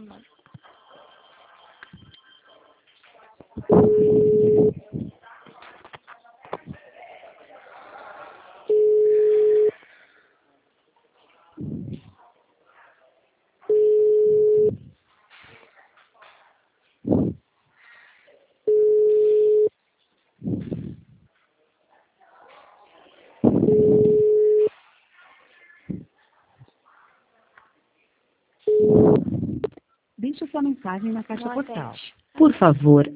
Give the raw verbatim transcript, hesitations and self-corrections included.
mano. Deixe sua mensagem na caixa Não postal. atende. Por favor,